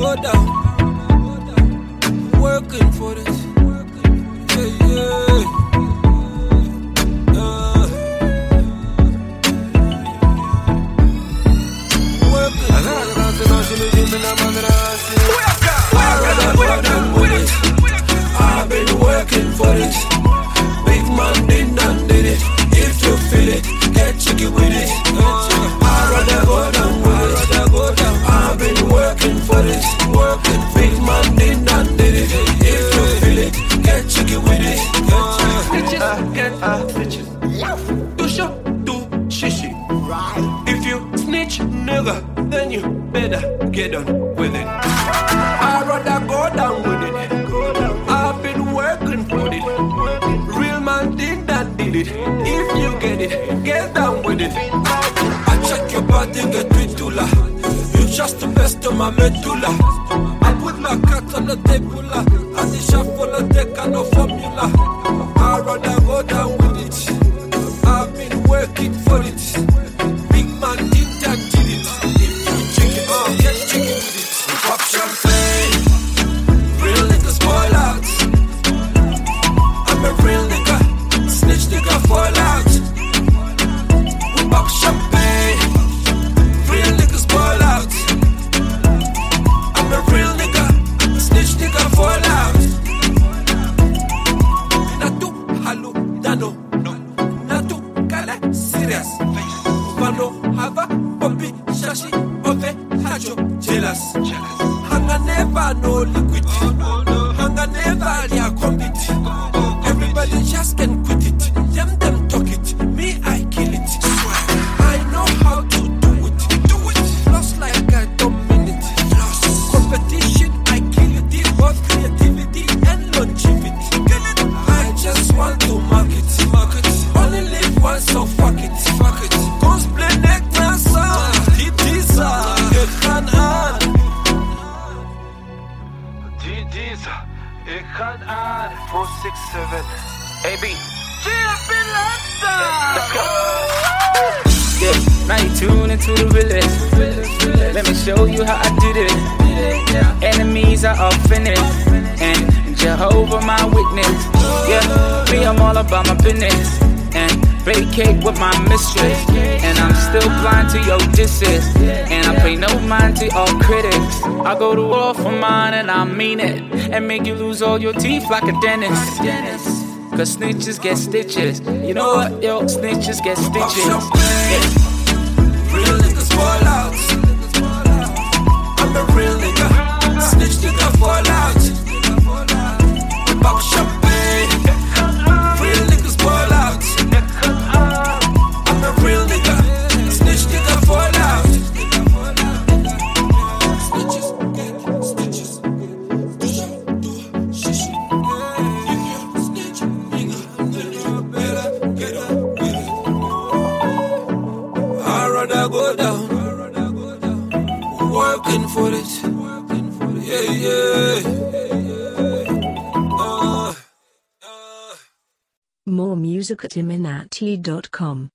go down. Working for this. Yeah, yeah. Working. I've been working for this. Big man did it. If you feel it, get jiggy with it. I'd rather go down with it. I've been working for this. Big man did it. If you feel it, get jiggy with it. Bitches, get bitches. You should do shishi. If you snitch, nigga, then you better get on with it. I'd rather go down with it. I've been working for it. Real man did it. If you get it, get down with it. I check your body, get pitula. You just the best of my medulla. I put my cat on the table. And the shuffle a deck and no formula. I'd rather go down with it. I've been working for it. Big man did it. If you check it, get jiggy with it. Pop champagne. Real niggas spoil out. I'm a real nigga. Snitch nigga fall out. We pop champagne. Real niggas fall out. I'm a real nigga. Snitch nigga fall out. Natu halu dano no. Natu kala serious. Vano hava popi shashi ove hajo jealous. Hanga never no liquid. Hanga never lia compete. Everybody just can quit it. Them talk it. Me, I kill it. I know how to do it. Floss like I dominate. Competition, I kill it. Both creativity and longevity. I just want to market. Only live once, so fuck it. Cosplay neck nasa. Didisa. Ik kan aan. Didisa. Ik kan aan. 467. AB. Yeah, now you tune into the village. Let me show you how I did it. Enemies are all finished, and Jehovah my witness. Yeah, me, I'm all about my business, and vacate with my mistress. And I'm still blind to your disses, and I pay no mind to all critics. I go to war for mine, and I mean it, and make you lose all your teeth like a dentist. Cause snitches get stitches. You know what, yo, snitches get stitches. Yeah. Real niggas fall out. I'm a real nigga. Snitch nigga fall out. Pop champagne. Real niggas fall out. I'm a real nigga. Snitch nigga fall out. Snitches get stitches. Go down, working for it. Yeah, yeah. More music at iminati.com.